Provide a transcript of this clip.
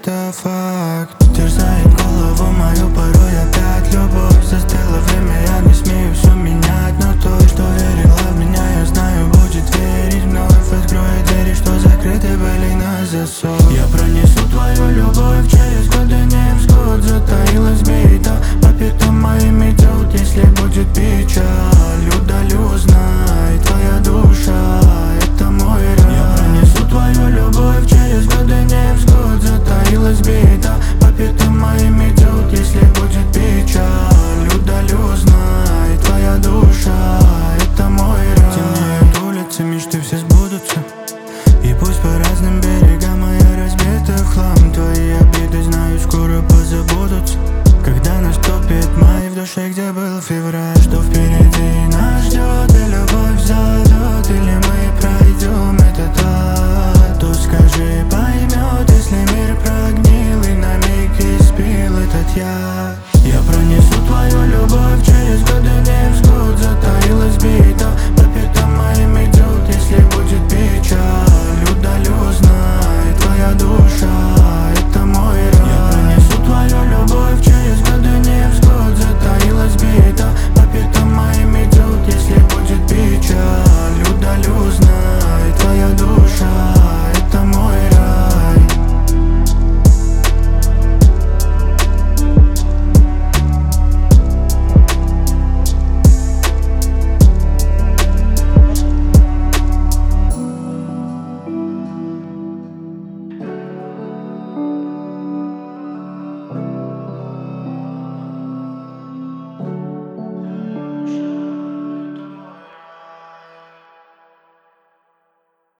это факт. Терзает голову мою порой опять любовь. Застыло время, я не смею все менять, но той, что верила в меня, я знаю, будет верить вновь. Открою двери, что закрыты были на засов. Я пронесу твою любовь через годы невзгод. Затаилась где-то, по пятам моим идет. Если будет печаль, удалю, знай, твоя душа — это мой рай. Я пронесу твою любовь